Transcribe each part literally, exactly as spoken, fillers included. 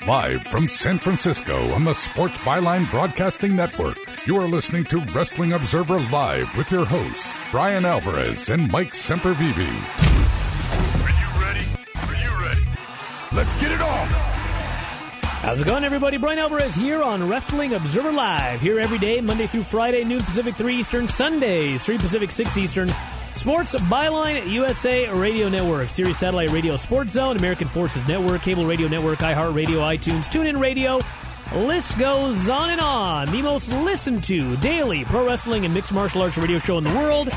Live from San Francisco on the Sports Byline Broadcasting Network, you are listening to Wrestling Observer Live with your hosts, Brian Alvarez and Mike Sempervive. Are you ready? Are you ready? Let's get it on! How's it going, everybody? Brian Alvarez here on Wrestling Observer Live. Here every day, Monday through Friday, noon Pacific, three Eastern, Sundays, three Pacific, six Eastern. Sports Byline U S A Radio Network, Sirius Satellite Radio Sports Zone, American Forces Network, Cable Radio Network, iHeartRadio, iTunes, TuneIn Radio. List goes on and on. The most listened to daily pro wrestling and mixed martial arts radio show in the world.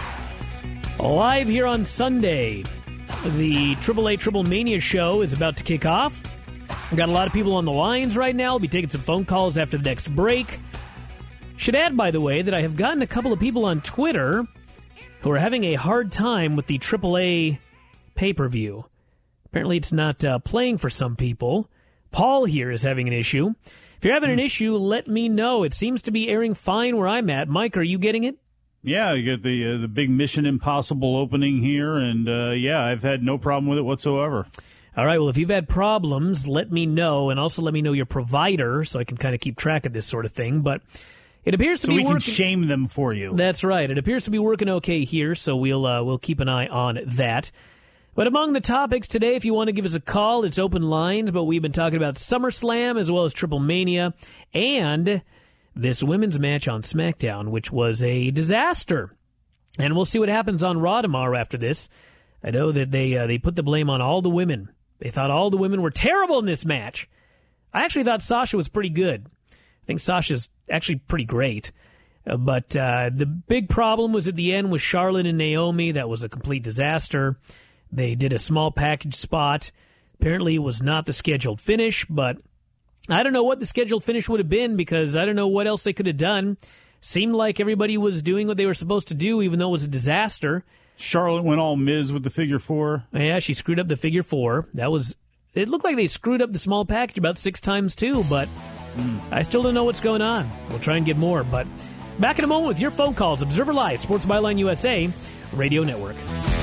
Live here on Sunday. The Triple A Triple Mania show is about to kick off. We've got a lot of people on the lines right now. We'll be taking some phone calls after the next break. Should add, by the way, that I have gotten a couple of people on Twitter who are having a hard time with the Triple A pay-per-view. Apparently it's not uh, playing for some people. Paul here is having an issue. If you're having an issue, let me know. It seems to be airing fine where I'm at. Mike, are you getting it? Yeah, you get the uh, the big Mission Impossible opening here, and uh, yeah, I've had no problem with it whatsoever. All right, well, if you've had problems, let me know, and also let me know your provider so I can kind of keep track of this sort of thing, but it appears to so be we working. can shame them for you. That's right. It appears to be working okay here, so we'll uh, we'll keep an eye on that. But among the topics today, if you want to give us a call, it's open lines, but we've been talking about SummerSlam as well as Triple Mania and this women's match on SmackDown, which was a disaster. And we'll see what happens on Raw tomorrow after this. I know that they uh, they put the blame on all the women. They thought all the women were terrible in this match. I actually thought Sasha was pretty good. I think Sasha's actually pretty great. Uh, but uh, the big problem was at the end with Charlotte and Naomi. That was a complete disaster. They did a small package spot. Apparently it was not the scheduled finish, but I don't know what the scheduled finish would have been because I don't know what else they could have done. Seemed like everybody was doing what they were supposed to do, even though it was a disaster. Charlotte went all Miz with the figure four. Yeah, she screwed up the figure four. That was. It looked like they screwed up the small package about six times too, but mm. I still don't know what's going on. We'll try and get more, but back in a moment with your phone calls. Observer Live, Sports Byline U S A Radio Network.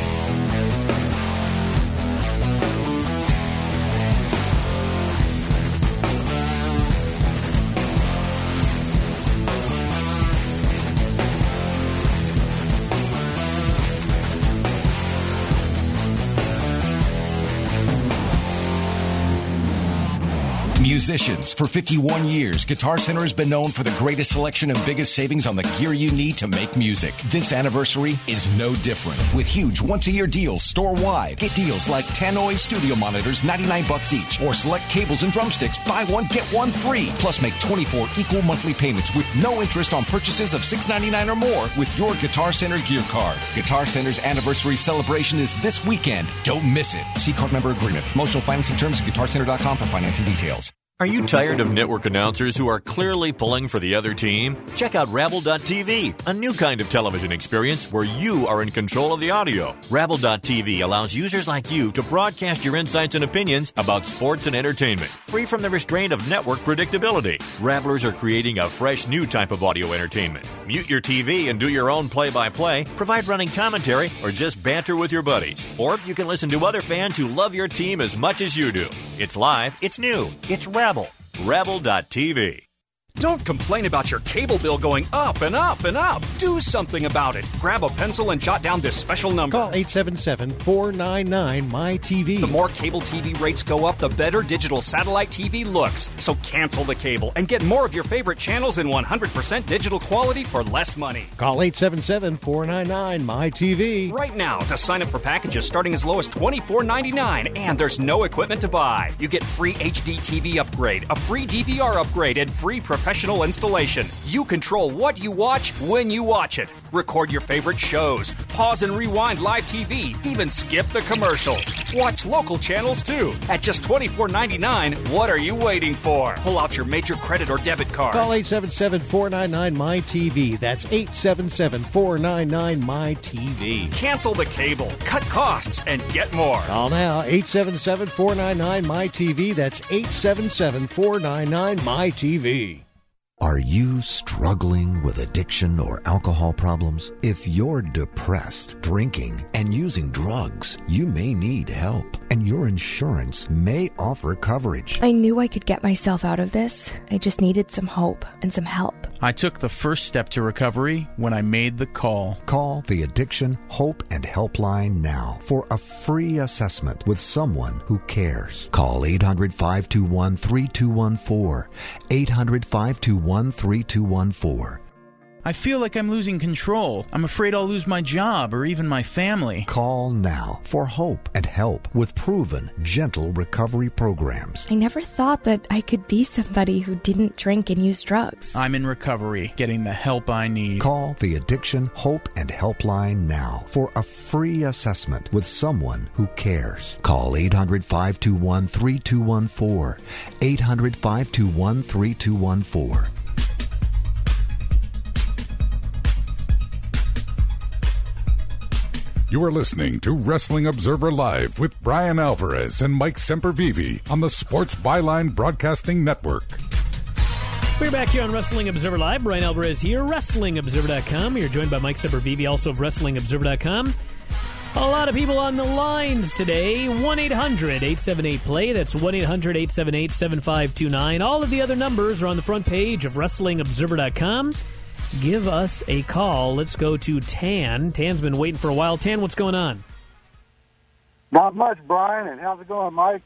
Musicians. For fifty-one years, Guitar Center has been known for the greatest selection and biggest savings on the gear you need to make music. This anniversary is no different. With huge once-a-year deals store-wide. Get deals like Tannoy studio monitors, ninety-nine bucks each. Or select cables and drumsticks, buy one, get one free. Plus make twenty-four equal monthly payments with no interest on purchases of six ninety-nine or more with your Guitar Center gear card. Guitar Center's anniversary celebration is this weekend. Don't miss it. See card member agreement. Promotional financing terms at guitar center dot com for financing details. Are you tired of network announcers who are clearly pulling for the other team? Check out Rabble dot T V, a new kind of television experience where you are in control of the audio. Rabble dot T V allows users like you to broadcast your insights and opinions about sports and entertainment, free from the restraint of network predictability. Rabblers are creating a fresh new type of audio entertainment. Mute your T V and do your own play-by-play, provide running commentary, or just banter with your buddies. Or you can listen to other fans who love your team as much as you do. It's live, it's new, it's Rabble. Rabble dot T V. Don't complain about your cable bill going up and up and up. Do something about it. Grab a pencil and jot down this special number. Call eight seven seven, four nine nine, M Y T V. The more cable T V rates go up, the better digital satellite T V looks. So cancel the cable and get more of your favorite channels in one hundred percent digital quality for less money. Call eight seven seven, four nine nine, M Y T V. Right now to sign up for packages starting as low as twenty-four ninety-nine, and there's no equipment to buy. You get free H D T V upgrade, a free D V R upgrade, and free professional installation. You control what you watch when you watch it. Record your favorite shows. Pause and rewind live T V. Even skip the commercials. Watch local channels too. At just twenty-four ninety-nine, what are you waiting for? Pull out your major credit or debit card. Call eight seven seven, four nine nine, M Y T V. That's eight seven seven, four nine nine, M Y T V. Cancel the cable. Cut costs and get more. Call now, eight seven seven, four nine nine, M Y T V. That's eight seven seven, four nine nine, M Y T V. Are you struggling with addiction or alcohol problems? If you're depressed, drinking, and using drugs, you may need help, and your insurance may offer coverage. I knew I could get myself out of this. I just needed some hope and some help. I took the first step to recovery when I made the call. Call the Addiction Hope and Helpline now for a free assessment with someone who cares. Call eight hundred, five two one, three two one four, eight hundred, five two one, three two one four. I feel like I'm losing control. I'm afraid I'll lose my job or even my family. Call now for hope and help with proven, gentle recovery programs. I never thought that I could be somebody who didn't drink and use drugs. I'm in recovery, getting the help I need. Call the Addiction Hope and Helpline now for a free assessment with someone who cares. Call eight hundred, five two one, three two one four, eight hundred, five two one, three two one four. You are listening to Wrestling Observer Live with Brian Alvarez and Mike Sempervive on the Sports Byline Broadcasting Network. We're back here on Wrestling Observer Live. Brian Alvarez here, Wrestling Observer dot com. You're joined by Mike Sempervive, also of Wrestling Observer dot com. A lot of people on the lines today. one eight hundred, eight seven eight, play. That's one eight hundred, eight seven eight, seven five two nine. All of the other numbers are on the front page of Wrestling Observer dot com. Give us a call. Let's go to Tan. Tan's been waiting for a while. Tan, what's going on? Not much, Brian. And how's it going, Mike?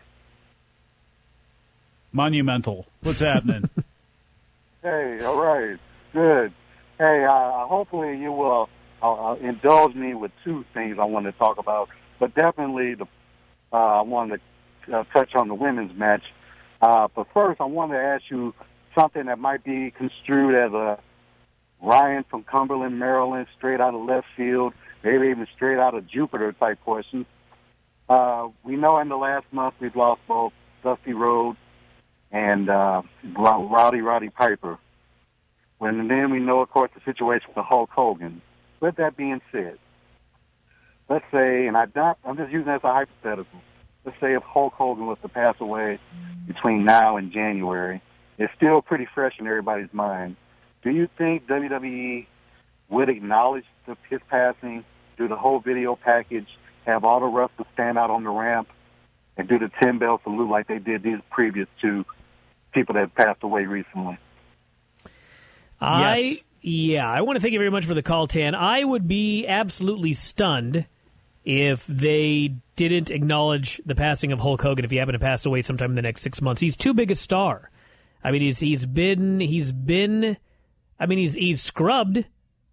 Monumental. What's happening? Hey, all right. Good. Hey, uh, hopefully you will uh, indulge me with two things I want to talk about. But definitely the, uh, I wanted to uh, touch on the women's match. Uh, but first, I wanted to ask you something that might be construed as a Ryan from Cumberland, Maryland, straight out of left field, maybe even straight out of Jupiter type question. Uh, we know in the last month we've lost both Dusty Rhodes and uh, Rowdy Roddy Piper. And then we know, of course, the situation with Hulk Hogan. With that being said, let's say, and I don't, I'm just using it as a hypothetical, let's say if Hulk Hogan was to pass away between now and January, it's still pretty fresh in everybody's mind. Do you think W W E would acknowledge the, his passing, do the whole video package, have all the wrestlers stand out on the ramp, and do the ten-bell salute like they did these previous two people that have passed away recently? I yes. Yeah, I want to thank you very much for the call, Tan. I would be absolutely stunned if they didn't acknowledge the passing of Hulk Hogan if he happened to pass away sometime in the next six months. He's too big a star. I mean, he's he's been he's been... I mean, he's he's scrubbed,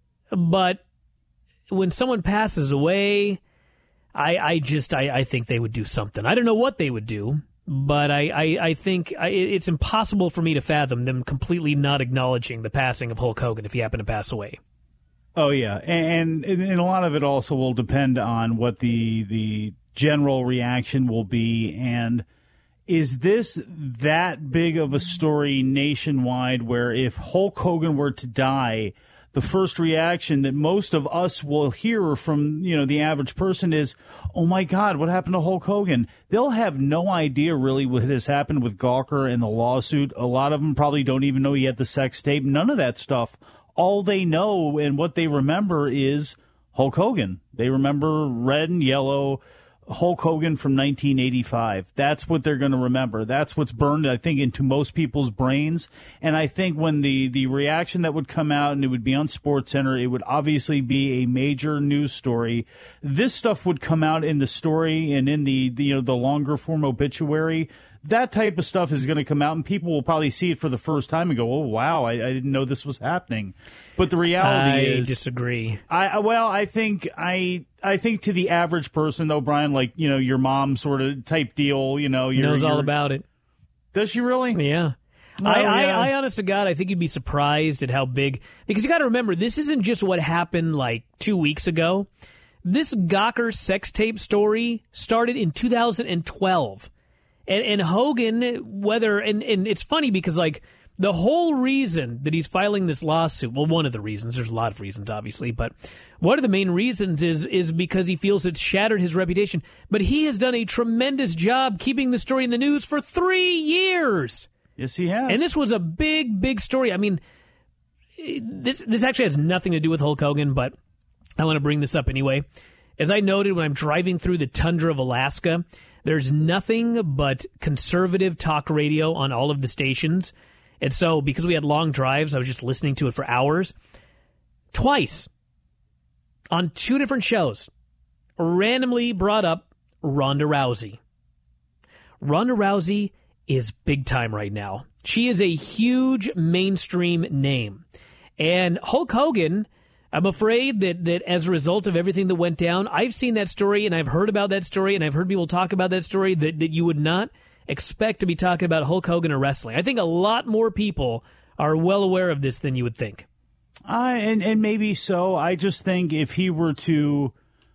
but when someone passes away, I I just I, I think they would do something. I don't know what they would do, but I I, I think I, it's impossible for me to fathom them completely not acknowledging the passing of Hulk Hogan if he happened to pass away. Oh yeah, and and a lot of it also will depend on what the the general reaction will be. And is this that big of a story nationwide where if Hulk Hogan were to die, the first reaction that most of us will hear from, you know, the average person is, oh my God, what happened to Hulk Hogan? They'll have no idea really what has happened with Gawker and the lawsuit. A lot of them probably don't even know he had the sex tape. None of that stuff. All they know and what they remember is Hulk Hogan. They remember red and yellow Hulk Hogan from nineteen eighty-five. That's what they're going to remember. That's what's burned, I think, into most people's brains. And I think when the, the reaction that would come out, and it would be on SportsCenter, it would obviously be a major news story. This stuff would come out in the story and in the, the you know the longer form obituary. That type of stuff is going to come out, and people will probably see it for the first time and go, "Oh, wow, I, I didn't know this was happening." But the reality I is, disagree. I well, I think I I think to the average person, though, Brian, like you know, your mom sort of type deal, you know, you're, knows you're, all about it. Does she really? Yeah. Oh, I, yeah. I, I, honest to God, I think you'd be surprised at how big, because you got to remember, this isn't just what happened like two weeks ago. This Gawker sex tape story started in two thousand twelve. And, and Hogan, whether, and, and it's funny because, like, the whole reason that he's filing this lawsuit, well, one of the reasons, there's a lot of reasons, obviously, but one of the main reasons is is because he feels it's shattered his reputation. But he has done a tremendous job keeping the story in the news for three years. Yes, he has. And this was a big, big story. I mean, this this actually has nothing to do with Hulk Hogan, but I want to bring this up anyway. As I noted when I'm driving through the tundra of Alaska, there's nothing but conservative talk radio on all of the stations. And so, because we had long drives, I was just listening to it for hours. Twice, on two different shows, randomly brought up Ronda Rousey. Ronda Rousey is big time right now. She is a huge mainstream name. And Hulk Hogan, I'm afraid that, that as a result of everything that went down, I've seen that story and I've heard about that story and I've heard people talk about that story that, that you would not expect to be talking about Hulk Hogan or wrestling. I think a lot more people are well aware of this than you would think. Uh, and, and maybe so. I just think if he were to,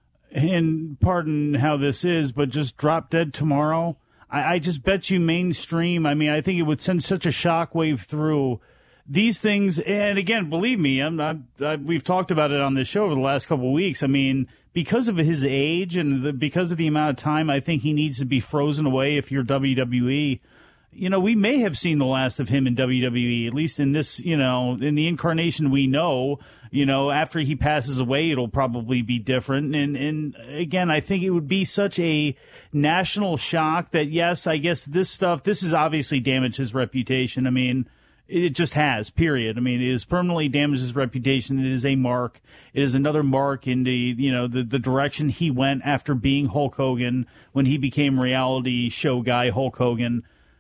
and pardon how this is, but just drop dead tomorrow, I, I just bet you mainstream, I mean, I think it would send such a shockwave through these things. And again, believe me, I'm not, I, we've talked about it on this show over the last couple of weeks. I mean, because of his age and the, because of the amount of time I think he needs to be frozen away if you're W W E, you know, we may have seen the last of him in W W E, at least in this, you know, in the incarnation we know. You know, after he passes away, it'll probably be different. And, and again, I think it would be such a national shock that, yes, I guess this stuff, this has obviously damaged his reputation. I mean, it just has, period. I mean, it has permanently damaged his reputation. It is a mark. It is another mark in the, you know, the, the direction he went after being Hulk Hogan when he became reality show guy Hulk Hogan.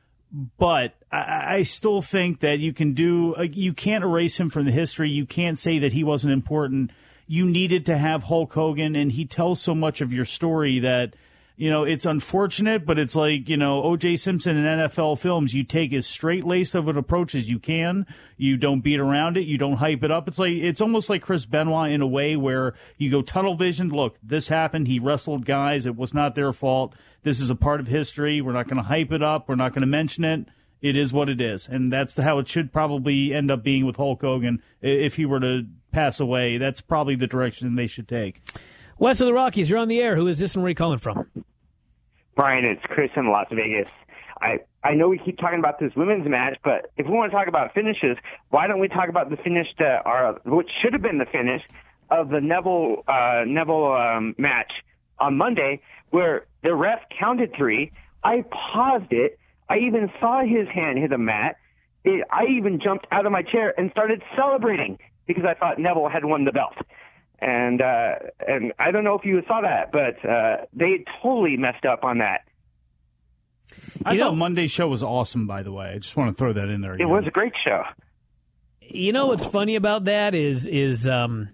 But I, I still think that you can do, uh, you can't erase him from the history. You can't say that he wasn't important. You needed to have Hulk Hogan, and he tells so much of your story that, you know, it's unfortunate, but it's like, you know, O J Simpson in N F L films, you take as straight-laced of an approach as you can. You don't beat around it. You don't hype it up. It's like, it's almost like Chris Benoit in a way where you go tunnel vision. Look, this happened. He wrestled guys. It was not their fault. This is a part of history. We're not going to hype it up. We're not going to mention it. It is what it is. And that's how it should probably end up being with Hulk Hogan. If he were to pass away, that's probably the direction they should take. West of the Rockies, you're on the air. Who is this and where are you calling from? Brian, it's Chris in Las Vegas. I, I know we keep talking about this women's match, but if we want to talk about finishes, why don't we talk about the finish, to, or what should have been the finish of the Neville uh, Neville um, match on Monday, where the ref counted three. I paused it. I even saw his hand hit the mat. It, I even jumped out of my chair and started celebrating because I thought Neville had won the belt. And uh, and I don't know if you saw that, but uh, they totally messed up on that. I you thought know, Monday's show was awesome, by the way. I just want to throw that in there again. It was a great show. You know what's funny about that is, is um,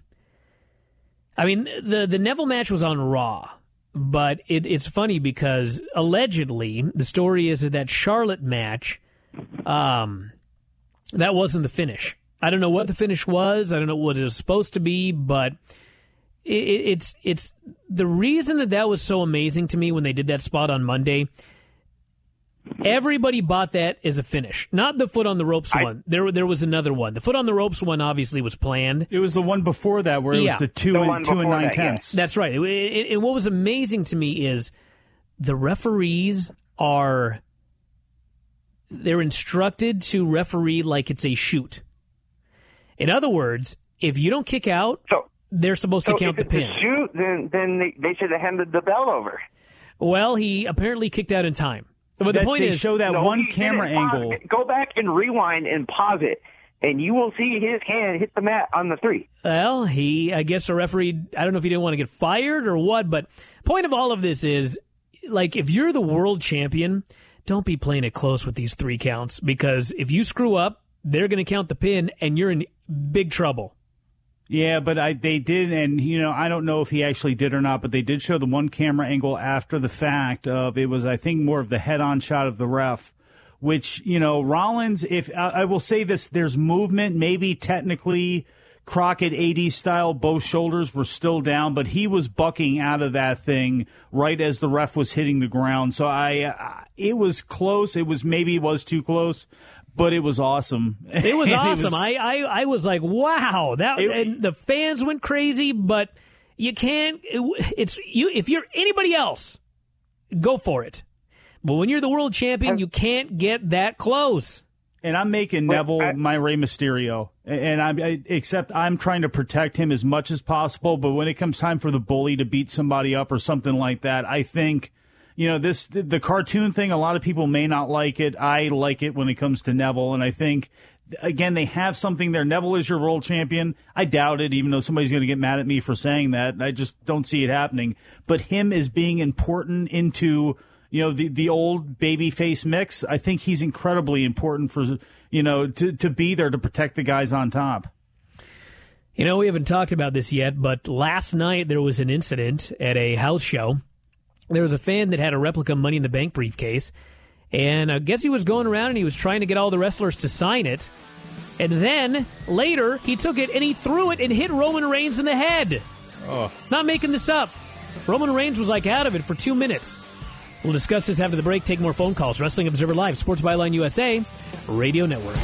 I mean, the, the Neville match was on Raw, but it, it's funny because allegedly the story is that that Charlotte match, um, that wasn't the finish. I don't know what the finish was. I don't know what it was supposed to be, but it, it's it's the reason that that was so amazing to me when they did that spot on Monday. Everybody bought that as a finish, not the foot on the ropes I, one. There there was another one. The foot on the ropes one obviously was planned. It was the one before that where it yeah. was the two the and two and nine that, tenths. Yeah. That's right. And what was amazing to me is the referees are they're instructed to referee like it's a shoot. In other words, if you don't kick out, so, they're supposed so to count if the it's pin. A shoot, then then they, they should have handed the bell over. Well, he apparently kicked out in time. But That's, the point they is, show that no, one camera angle. Go back and rewind and pause it, and you will see his hand hit the mat on the three. Well, he, I guess the referee, I don't know if he didn't want to get fired or what, but point of all of this is, like, if you're the world champion, don't be playing it close with these three counts, because if you screw up, they're going to count the pin, and you're in big trouble. Yeah, but I they did, and, you know, I don't know if he actually did or not, but they did show the one camera angle after the fact of, it was, I think, more of the head-on shot of the ref, which, you know, Rollins, if I, I will say this, there's movement, maybe technically Crockett eighties style, both shoulders were still down, but he was bucking out of that thing right as the ref was hitting the ground. So I, I it was close. It was, maybe it was too close. But it was awesome. It was awesome. It was, I, I I was like, wow, that it, and the fans went crazy. But you can't. It, it's you. If you're anybody else, go for it. But when you're the world champion, you can't get that close. And I'm making But Neville I- my Rey Mysterio, and I'm I, except I'm trying to protect him as much as possible. But when it comes time for the bully to beat somebody up or something like that, I think, you know, this the, the cartoon thing. A lot of people may not like it. I like it when it comes to Neville, and I think again they have something there. Neville is your world champion. I doubt it, even though somebody's going to get mad at me for saying that. I just don't see it happening. But him as being important into, you know, the, the old babyface mix, I think he's incredibly important for, you know, to, to be there to protect the guys on top. You know, we haven't talked about this yet, but last night there was an incident at a house show. There was a fan that had a replica Money in the Bank briefcase, and I guess he was going around and he was trying to get all the wrestlers to sign it. And then, later, he took it and he threw it and hit Roman Reigns in the head. Oh. Not making this up. Roman Reigns was like out of it for two minutes. We'll discuss this after the break. Take more phone calls. Wrestling Observer Live, Sports Byline U S A, Radio Network.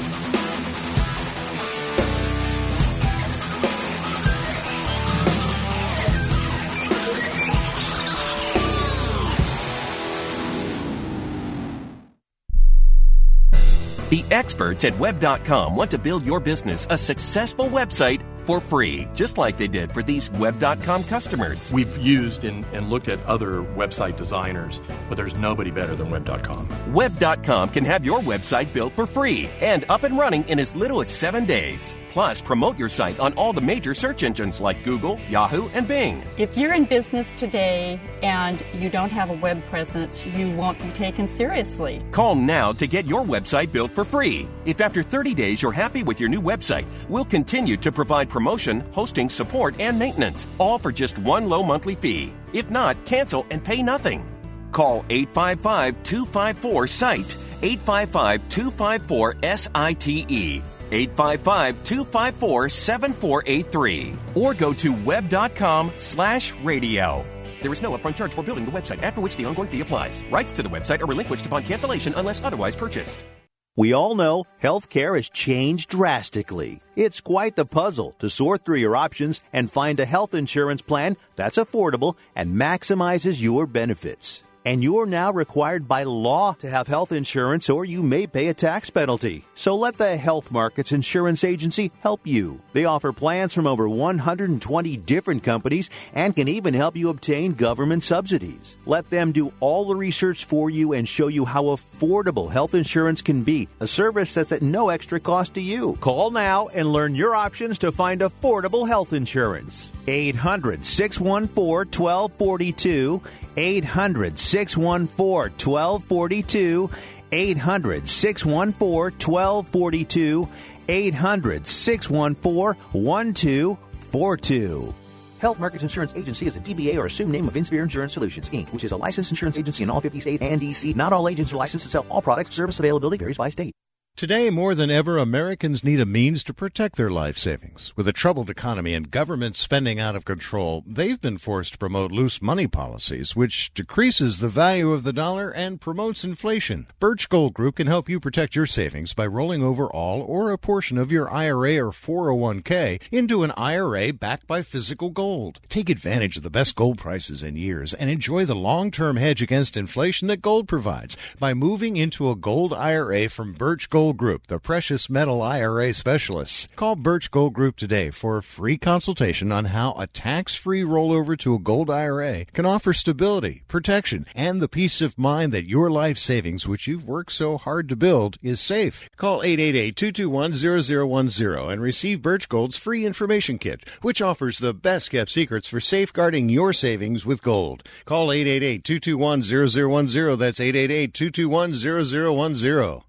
The experts at web dot com want to build your business a successful website for free, just like they did for these web dot com customers. We've used and, and looked at other website designers, but there's nobody better than web dot com. web dot com can have your website built for free and up and running in as little as seven days. Plus, promote your site on all the major search engines like Google, Yahoo, and Bing. If you're in business today and you don't have a web presence, you won't be taken seriously. Call now to get your website built for free. If after thirty days you're happy with your new website, we'll continue to provide promotion, hosting, support, and maintenance, all for just one low monthly fee. If not, cancel and pay nothing. Call eight five five, two five four, S I T E, eight five five, two five four, S I T E, eight five five, two five four, seven four eight three, or go to web dot com slash radio. There is no upfront charge for building the website, after which the ongoing fee applies. Rights to the website are relinquished upon cancellation unless otherwise purchased. We all know healthcare has changed drastically. It's quite the puzzle to sort through your options and find a health insurance plan that's affordable and maximizes your benefits. And you're now required by law to have health insurance, or you may pay a tax penalty. So let the Health Markets Insurance Agency help you. They offer plans from over one hundred twenty different companies and can even help you obtain government subsidies. Let them do all the research for you and show you how affordable health insurance can be, a service that's at no extra cost to you. Call now and learn your options to find affordable health insurance. eight hundred, six one four, one two four two. eight hundred, six one four, one two four two. eight hundred, six one four, one two four two. eight hundred, six one four, one two four two. Health Markets Insurance Agency is a D B A or assumed name of Insphere Insurance Solutions, Incorporated, which is a licensed insurance agency in all fifty states and D C. Not all agents are licensed to sell all products. Service availability varies by state. Today, more than ever, Americans need a means to protect their life savings. With a troubled economy and government spending out of control, they've been forced to promote loose money policies, which decreases the value of the dollar and promotes inflation. Birch Gold Group can help you protect your savings by rolling over all or a portion of your I R A or four oh one k into an I R A backed by physical gold. Take advantage of the best gold prices in years and enjoy the long-term hedge against inflation that gold provides by moving into a gold I R A from Birch Gold Group, the precious metal I R A specialists. Call Birch Gold Group today for a free consultation on how a tax-free rollover to a gold I R A can offer stability, protection, and the peace of mind that your life savings, which you've worked so hard to build, is safe. Call eight eight eight, two two one, zero zero one zero and receive Birch Gold's free information kit, which offers the best-kept secrets for safeguarding your savings with gold. Call eight eight eight, two two one, zero zero one zero. That's eight eight eight, two two one, zero zero one zero.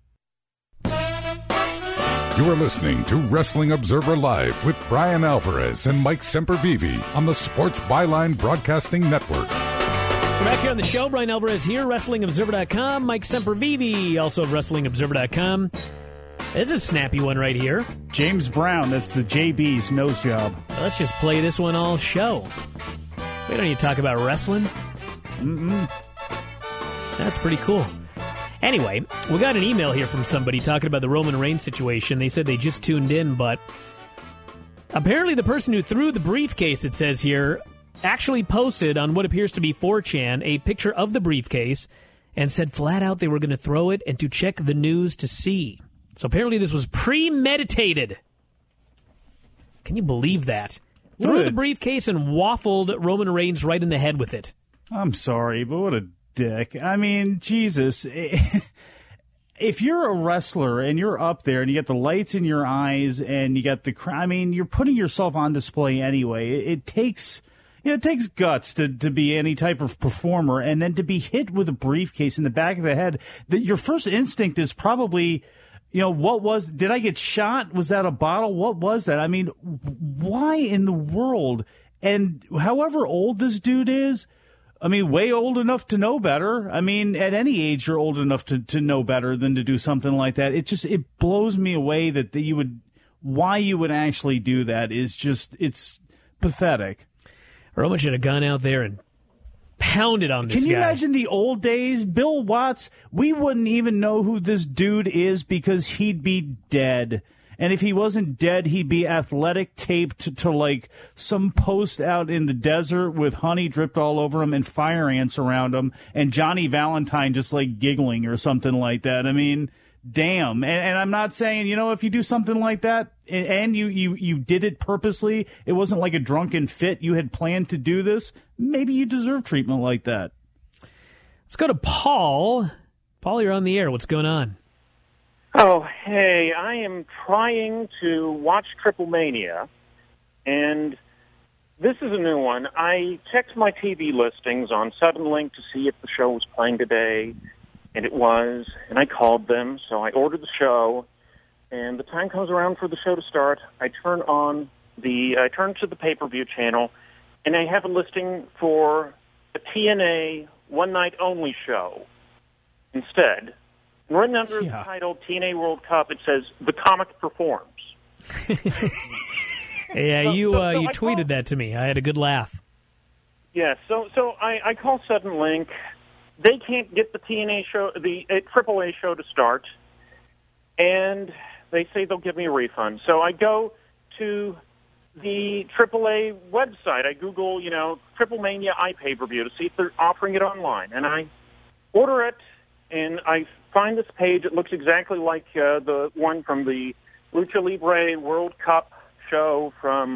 You are listening to Wrestling Observer Live with Brian Alvarez and Mike Sempervive on the Sports Byline Broadcasting Network. We're back here on the show. Brian Alvarez here, Wrestling Observer dot com. Mike Sempervive, also of Wrestling Observer dot com. This is a snappy one right here. James Brown, that's the J B's nose job. Let's just play this one all show. We don't need to talk about wrestling. Mm-mm. That's pretty cool. Anyway, we got an email here from somebody talking about the Roman Reigns situation. They said they just tuned in, but apparently the person who threw the briefcase, it says here, actually posted on what appears to be four chan a picture of the briefcase and said flat out they were going to throw it and to check the news to see. So apparently this was premeditated. Can you believe that? Threw What? the briefcase and waffled Roman Reigns right in the head with it. I'm sorry, but what a dick. I mean, Jesus. If you're a wrestler and you're up there and you got the lights in your eyes and you got the cr- I mean, you're putting yourself on display anyway. It, it takes you know, it takes guts to, to be any type of performer, and then to be hit with a briefcase in the back of the head. That your first instinct is probably, you know, what was, did I get shot? Was that a bottle? What was that? I mean, why in the world? And however old this dude is, I mean, way old enough to know better. I mean, at any age, you're old enough to, to know better than to do something like that. It just, it blows me away that, that you would, why you would actually do that is just, it's pathetic. Roman should have gone out there and pounded on this guy. Can you imagine the old days? Bill Watts, we wouldn't even know who this dude is because he'd be dead. And if he wasn't dead, he'd be athletic taped to, to like some post out in the desert with honey dripped all over him and fire ants around him and Johnny Valentine just like giggling or something like that. I mean, damn. And, and I'm not saying, you know, if you do something like that and you, you, you did it purposely, it wasn't like a drunken fit, you had planned to do this, maybe you deserve treatment like that. Let's go to Paul. Paul, you're on the air. What's going on? Oh, hey, I am trying to watch Triple Mania, and this is a new one. I checked my T V listings on Suddenlink to see if the show was playing today, and it was, and I called them, so I ordered the show, and the time comes around for the show to start. I turn on the, I turn to the pay-per-view channel, and I have a listing for a T N A one-night-only show instead. And right under yeah. the title T N A World Cup, it says, The Comic Performs. yeah, so, you so, uh, so you I tweeted call, that to me. I had a good laugh. Yeah, so so I, I call Suddenlink. They can't get the T N A show, the uh, triple A show to start, and they say they'll give me a refund. So I go to the triple A website. I Google, you know, Triple Mania iPay-per-view to see if they're offering it online, and I order it, and I find this page. It looks exactly like uh, the one from the Lucha Libre World Cup show from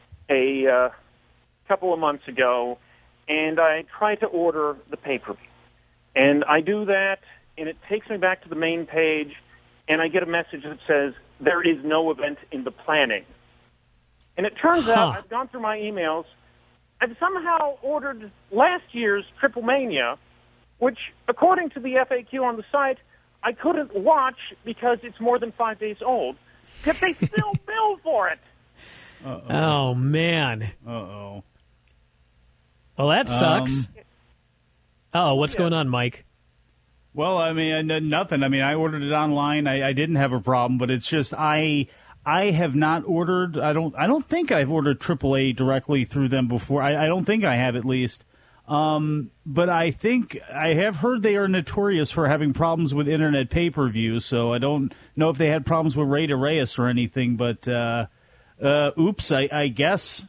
a uh, couple of months ago, and I try to order the pay-per-view. And I do that, and it takes me back to the main page, and I get a message that says, there is no event in the planning. And it turns huh. out, I've gone through my emails, I've somehow ordered last year's Triple Mania, which, according to the F A Q on the site, I couldn't watch because it's more than five days old. Yet they still bill for it. Uh-oh. Oh, man. Uh-oh. Well, that sucks. Um, oh, what's yeah. going on, Mike? Well, I mean, nothing. I mean, I ordered it online. I, I didn't have a problem, but it's just I I have not ordered. I don't. I don't think I've ordered triple A directly through them before. I, I don't think I have, at least. Um, but I think I have heard they are notorious for having problems with internet pay-per-view, so I don't know if they had problems with Rey de Reyes or anything, but uh, uh, oops, I, I guess.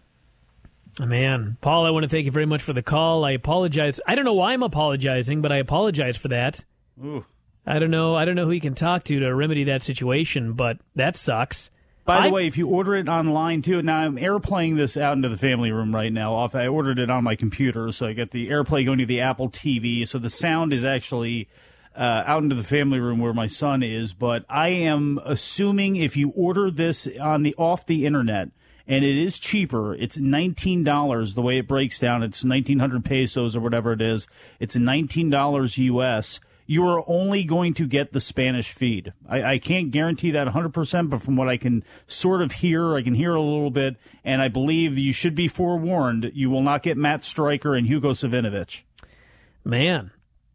Man, Paul, I want to thank you very much for the call. I apologize. I don't know why I'm apologizing, but I apologize for that. Ooh. I don't know. I don't know who you can talk to to remedy that situation, but that sucks. By the I, way, if you order it online, too, now I'm airplaying this out into the family room right now. Off, I ordered it on my computer, so I got the AirPlay going to the Apple T V, so the sound is actually uh, out into the family room where my son is. But I am assuming if you order this on the off the internet, and it is cheaper, it's nineteen dollars the way it breaks down. It's nineteen hundred pesos or whatever it is. It's nineteen dollars U S You are only going to get the Spanish feed. I, I can't guarantee that one hundred percent, but from what I can sort of hear, I can hear a little bit, and I believe you should be forewarned, you will not get Matt Stryker and Hugo Savinovich. Man.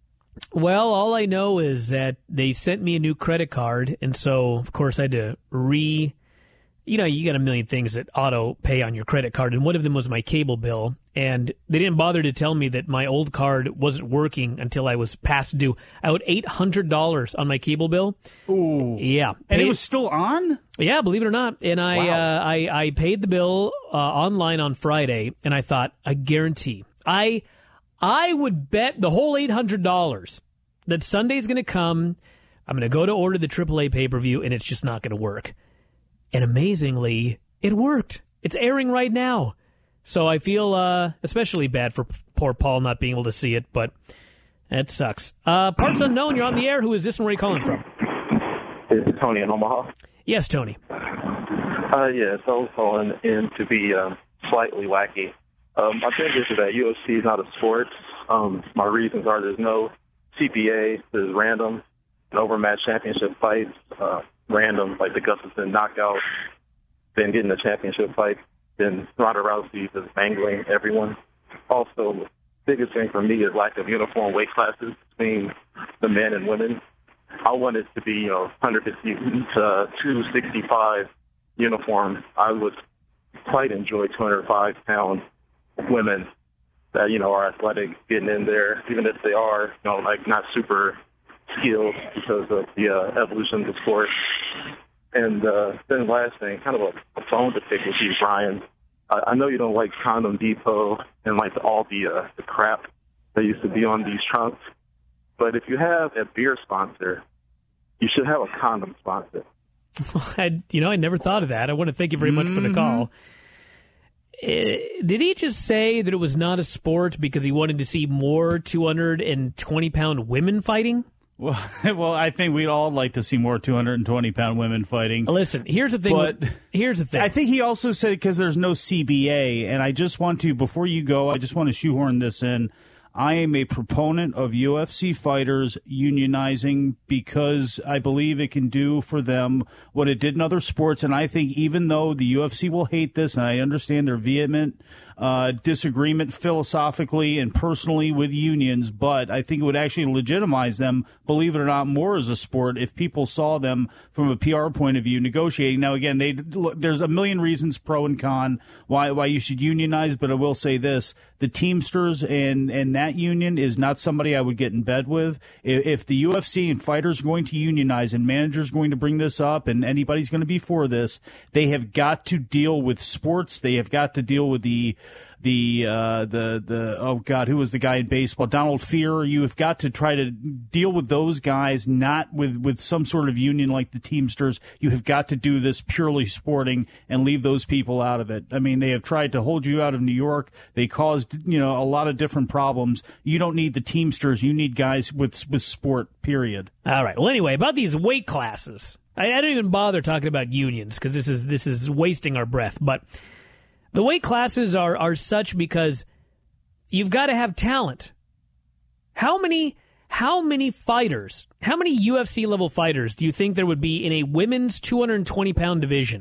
Well, all I know is that they sent me a new credit card, and so, of course, I had to re... You know, you got a million things that auto pay on your credit card, and one of them was my cable bill, and they didn't bother to tell me that my old card wasn't working until I was past due. I owed eight hundred dollars on my cable bill. Ooh. Yeah. And paid, it was still on? Yeah, believe it or not. And I, wow. uh, I, I paid the bill uh, online on Friday, and I thought, I guarantee, I, I would bet the whole eight hundred dollars that Sunday's going to come. I'm going to go to order the triple A pay-per-view, and it's just not going to work. And amazingly, it worked. It's airing right now. So I feel uh, especially bad for poor Paul not being able to see it, but it sucks. Uh, Parts Unknown, you're on the air. Who is this and where are you calling from? It's Tony in Omaha. Yes, Tony. Uh, yes, I was calling in to be um, slightly wacky. Um, I think this is that U F C is not a sport. Um, my reasons are there's no C P A, there's random, an overmatch championship fights, uh, random, like the Gustafsson knockout, then getting the championship fight, then Ronda Rousey just mangling everyone. Also, biggest thing for me is lack of uniform weight classes between the men and women. I want it to be, you know, one fifty to two sixty-five uniform. I would quite enjoy two hundred five pound women that, you know, are athletic getting in there, even if they are, you know, like not super skilled because of the uh, evolution of the sport. And uh, then last thing, kind of a, a bone to pick with you, Brian. I, I know you don't like Condom Depot and like the, all the uh, the crap that used to be on these trunks, but if you have a beer sponsor, you should have a condom sponsor. I, you know, I never thought of that. I want to thank you very much for the call. Uh, did he just say that it was not a sport because he wanted to see more two hundred twenty pound women fighting? Well, well, I think we'd all like to see more two hundred twenty pound women fighting. Listen, here's the thing. But with, here's the thing. I think he also said because there's no C B A, and I just want to, before you go, I just want to shoehorn this in. I am a proponent of U F C fighters unionizing because I believe it can do for them what it did in other sports. And I think even though the U F C will hate this, and I understand their vehement uh, disagreement philosophically and personally with unions, but I think it would actually legitimize them, believe it or not, more as a sport if people saw them from a P R point of view negotiating. Now, again, they, look, there's a million reasons pro and con why why you should unionize, but I will say this. The Teamsters and, and that union is not somebody I would get in bed with. If the U F C and fighters are going to unionize and managers are going to bring this up and anybody's going to be for this, they have got to deal with sports. They have got to deal with the the uh, the the oh god, who was the guy in baseball? Donald Fear. You have got to try to deal with those guys, not with, with some sort of union like the Teamsters. You have got to do this purely sporting and leave those people out of it. I mean, they have tried to hold you out of New York. They caused, you know, a lot of different problems. You don't need the Teamsters. You need guys with with sport. Period. All right. Well, anyway, about these weight classes, I, I don't even bother talking about unions because this is this is wasting our breath, but. The weight classes are, are such because you've got to have talent. How many how many fighters, how many U F C level fighters do you think there would be in a women's two hundred twenty pound division?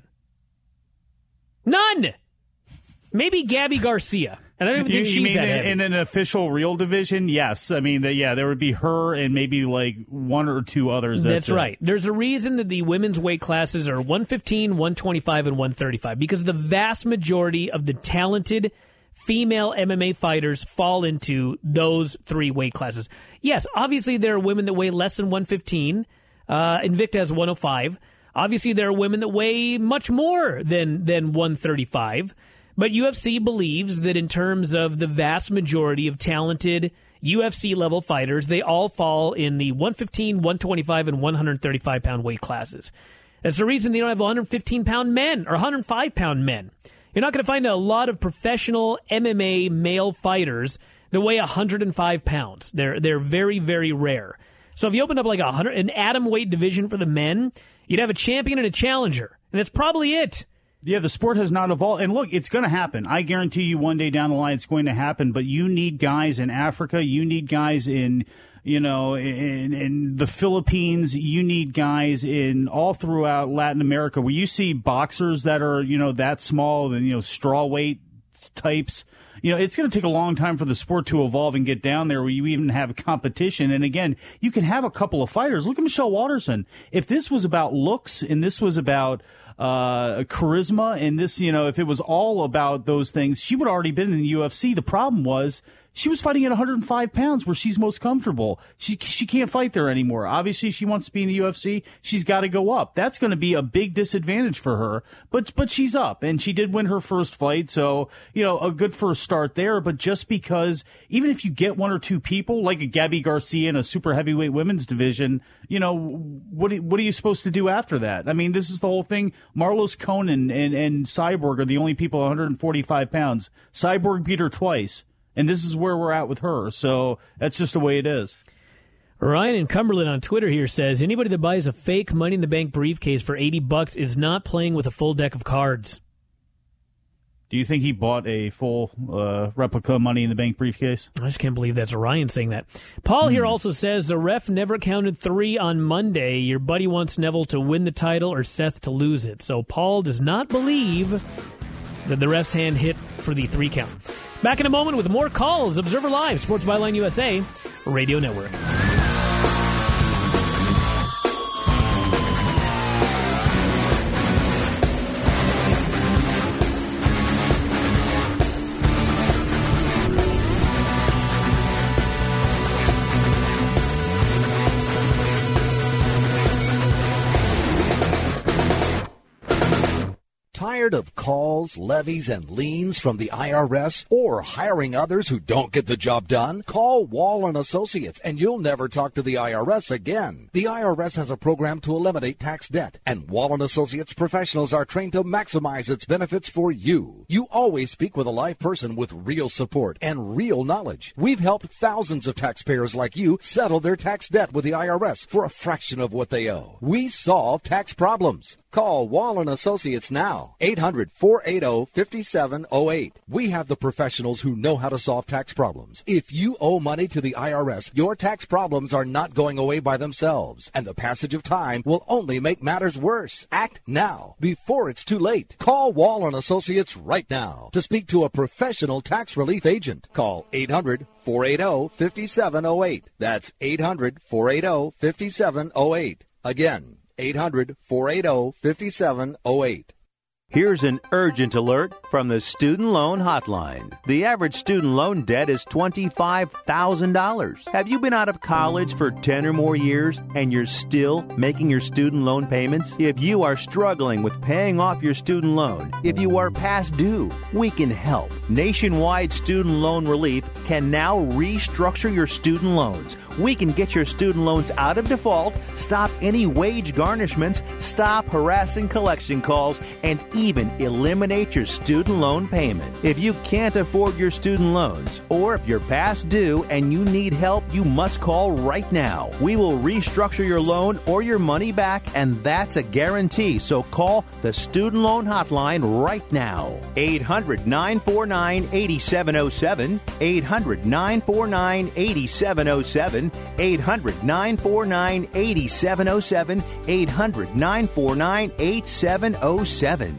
None. Maybe Gabby Garcia. And I don't even you, think you she's mean that in, heavy. in an official real division? Yes. I mean, the, yeah, there would be her and maybe like one or two others. That's, That's right. There's a reason that the women's weight classes are one fifteen, one twenty-five, and one thirty-five because the vast majority of the talented female M M A fighters fall into those three weight classes. Yes, obviously there are women that weigh less than one fifteen. Uh, Invicta has one oh five. Obviously there are women that weigh much more than, than one thirty-five. But U F C believes that in terms of the vast majority of talented U F C-level fighters, they all fall in the one fifteen, one twenty-five, and one thirty-five pound weight classes. That's the reason they don't have one fifteen pound men or one hundred five pound men. You're not going to find a lot of professional M M A male fighters that weigh one hundred five pounds. They're they're very, very rare. So if you opened up like a hundred, an atom weight division for the men, you'd have a champion and a challenger. And that's probably it. Yeah, the sport has not evolved. And look, it's going to happen. I guarantee you one day down the line it's going to happen. But you need guys in Africa. You need guys in, you know, in, in the Philippines. You need guys in all throughout Latin America where you see boxers that are, you know, that small and, you know, straw weight types. You know, it's going to take a long time for the sport to evolve and get down there where you even have competition. And again, you can have a couple of fighters. Look at Michelle Waterson. If this was about looks and this was about uh, charisma and this, you know, if it was all about those things, she would have already been in the U F C. The problem was She was fighting at one hundred five pounds where she's most comfortable. She she can't fight there anymore. Obviously, she wants to be in the U F C. She's got to go up. That's going to be a big disadvantage for her. But but she's up, and she did win her first fight, so, you know, a good first start there. But just because, even if you get one or two people, like a Gabby Garcia in a super heavyweight women's division, you know, what, what are you supposed to do after that? I mean, this is the whole thing. Marlos Conan and, and Cyborg are the only people one hundred forty-five pounds. Cyborg beat her twice. And this is where we're at with her. So that's just the way it is. Ryan in Cumberland on Twitter here says, anybody that buys a fake Money in the Bank briefcase for eighty bucks is not playing with a full deck of cards. Do you think he bought a full uh, replica Money in the Bank briefcase? I just can't believe that's Ryan saying that. Paul mm. here also says, the ref never counted three on Monday. Your buddy wants Neville to win the title or Seth to lose it. So Paul does not believe that the ref's hand hit for the three count. Back in a moment with more calls. Observer Live, Sports Byline U S A, Radio Network. Tired of calls, levies, and liens from the I R S or hiring others who don't get the job done? Call Wall and Associates and you'll never talk to the I R S again. The I R S has a program to eliminate tax debt, and Wall and Associates professionals are trained to maximize its benefits for you. You always speak with a live person with real support and real knowledge. We've helped thousands of taxpayers like you settle their tax debt with the I R S for a fraction of what they owe. We solve tax problems. Call Wall and Associates now, eight hundred, four eight zero, five seven zero eight. We have the professionals who know how to solve tax problems. If you owe money to the I R S, your tax problems are not going away by themselves, and the passage of time will only make matters worse. Act now, before it's too late. Call Wall and Associates right now to speak to a professional tax relief agent. Call eight hundred, four eight zero, five seven zero eight. That's eight hundred, four eight zero, five seven zero eight. Again, eight hundred, four eight zero, five seven zero eight. Here's an urgent alert from the Student Loan Hotline. The average student loan debt is twenty-five thousand dollars. Have you been out of college for ten or more years and you're still making your student loan payments? If you are struggling with paying off your student loan, if you are past due, we can help. Nationwide Student Loan Relief can now restructure your student loans. We can get your student loans out of default, stop any wage garnishments, stop harassing collection calls, and even eliminate your student loan payment. If you can't afford your student loans, or if you're past due and you need help, you must call right now. We will restructure your loan or your money back, and that's a guarantee. So call the Student Loan Hotline right now. eight hundred, nine four nine, eight seven zero seven. eight hundred, nine four nine, eight seven zero seven. eight hundred, nine four nine, eight seven zero seven. eight hundred, nine four nine, eight seven zero seven.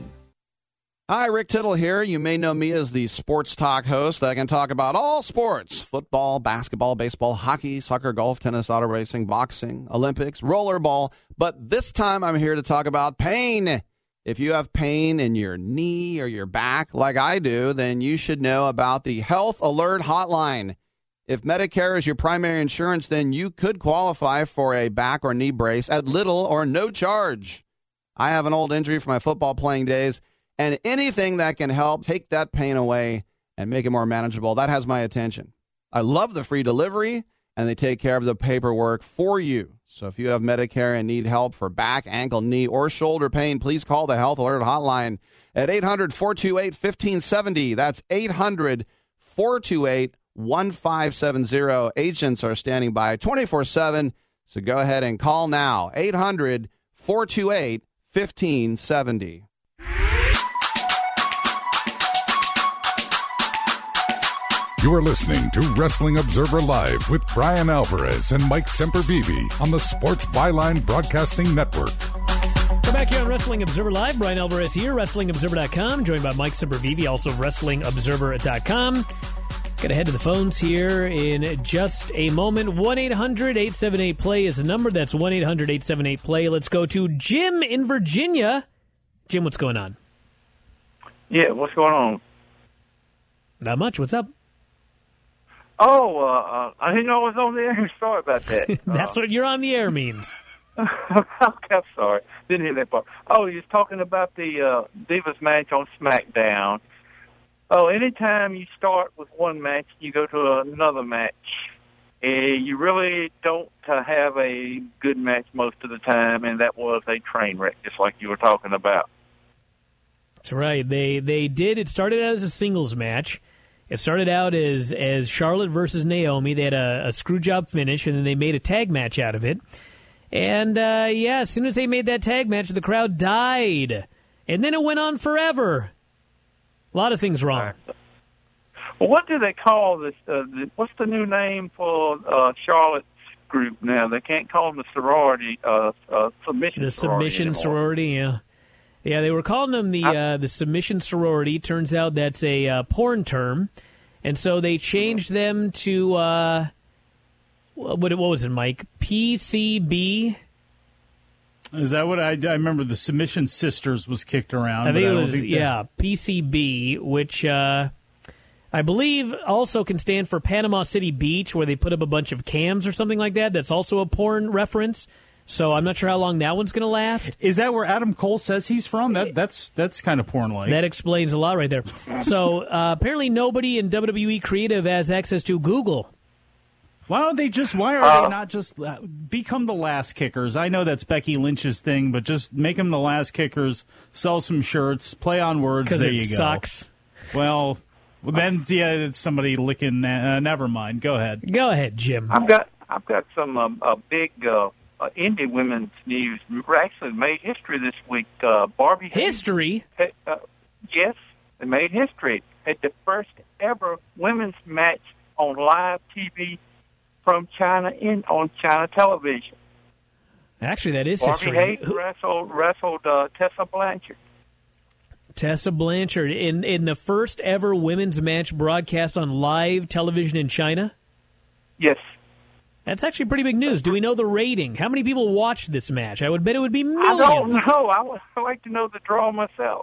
Hi, Rick Tittle here. You may know me as the sports talk host that can talk about all sports: football, basketball, baseball, hockey, soccer, golf, tennis, auto racing, boxing, Olympics, rollerball. But this time I'm here to talk about pain. If you have pain in your knee or your back like I do, then you should know about the Health Alert Hotline. If Medicare is your primary insurance, then you could qualify for a back or knee brace at little or no charge. I have an old injury from my football playing days, and anything that can help take that pain away and make it more manageable, that has my attention. I love the free delivery, and they take care of the paperwork for you. So if you have Medicare and need help for back, ankle, knee, or shoulder pain, please call the Health Alert Hotline at eight hundred, four two eight, one five seven zero. That's eight hundred, four two eight, one five seven zero. Agents are standing by twenty-four seven, so go ahead and call now. eight hundred, four two eight, one five seven zero. You are listening to Wrestling Observer Live with Brian Alvarez and Mike Sempervive on the Sports Byline Broadcasting Network. We're back here on Wrestling Observer Live. Brian Alvarez here, Wrestling Observer dot com, joined by Mike Sempervive, also of Wrestling Observer dot com. Got to head to the phones here in just a moment. one eight hundred, eight seven eight, play is the number. That's one eight hundred, eight seven eight, play. Let's go to Jim in Virginia. Jim, what's going on? Yeah, what's going on? Not much. What's up? Oh, uh, uh, I didn't know I was on the air. Sorry about that. That's uh, what you're on the air means. Okay, I'm sorry. Didn't hear that part. Oh, you're talking about the uh, Divas match on SmackDown. Oh, anytime you start with one match, you go to another match. Uh, you really don't uh, have a good match most of the time, and that was a train wreck, just like you were talking about. That's right. They they did. It started out as a singles match. It started out as as Charlotte versus Naomi. They had a, a screw job finish, and then they made a tag match out of it. And, uh, yeah, as soon as they made that tag match, the crowd died. And then it went on forever. A lot of things wrong. Well, what do they call this? Uh, the, what's the new name for uh, Charlotte's group now? They can't call them the sorority, uh, uh, submission The sorority submission anymore. sorority, yeah. Yeah, they were calling them the uh, the submission sorority. Turns out that's a uh, porn term. And so they changed them to... Uh, What, what was it, Mike? P C B? Is that what I, I remember? The Submission Sisters was kicked around. I think but it I was, don't think yeah, P C B, which uh, I believe also can stand for Panama City Beach, where they put up a bunch of cams or something like that. That's also a porn reference. So I'm not sure how long that one's going to last. Is that where Adam Cole says he's from? That That's that's kind of porn-like. That explains a lot right there. So uh, apparently nobody in W W E Creative has access to Google. Why don't they just? Why are Uh, they not just uh, become the last kickers? I know that's Becky Lynch's thing, but just make them the last kickers. Sell some shirts, play on words. 'Cause There it you go. sucks. Well, well, then yeah, it's somebody licking. Uh, never mind. Go ahead. Go ahead, Jim. I've got I've got some um, uh, big uh, uh, indie women's news. We actually made history this week. Uh, Barbie history. Hayes, uh, yes, they made history. Had the first ever women's match on live T V from China in on China television. Actually, that is Barbie history. Hayes wrestled wrestled uh, Tessa Blanchard. Tessa Blanchard in, in the first ever women's match broadcast on live television in China? Yes. That's actually pretty big news. Do we know the rating? How many people watched this match? I would bet it would be millions. I don't know. I would like to know the draw myself.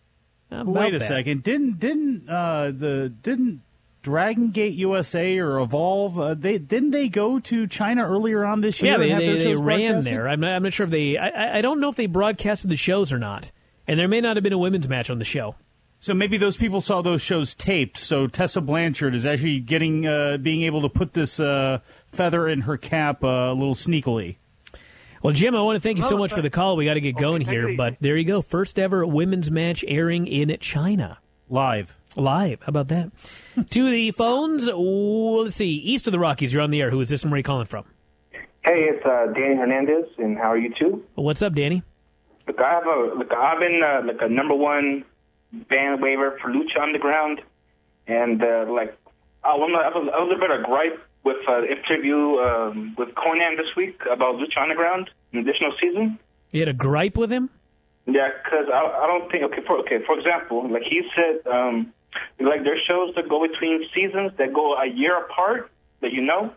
Wait a that? second. Didn't didn't uh, the didn't Dragon Gate U S A or Evolve? Uh, they didn't they go to China earlier on this year? Yeah, they, and have they, their they shows ran broadcasted? there. I'm not, I'm not sure if they... I, I don't know if they broadcasted the shows or not. And there may not have been a women's match on the show. So maybe those people saw those shows taped. So Tessa Blanchard is actually getting, uh, being able to put this uh, feather in her cap uh, a little sneakily. Well, Jim, I want to thank you so much for the call. We got to get going here, but there you go. First ever women's match airing in China. Live. Live. How about that? To the phones. Oh, let's see. East of the Rockies, you're on the air. Who is this and where are you calling from? Hey, it's uh, Danny Hernandez, and how are you two? What's up, Danny? Look, I have a look. I've been uh, like a number one band waiver for Lucha Underground, and uh, like I was, I was a little bit of gripe with uh, interview um, with Conan this week about Lucha Underground, an additional season. You had a gripe with him? Yeah, because I, I don't think okay. For okay, for example, like he said, um, like there's shows that go between seasons that go a year apart that you know,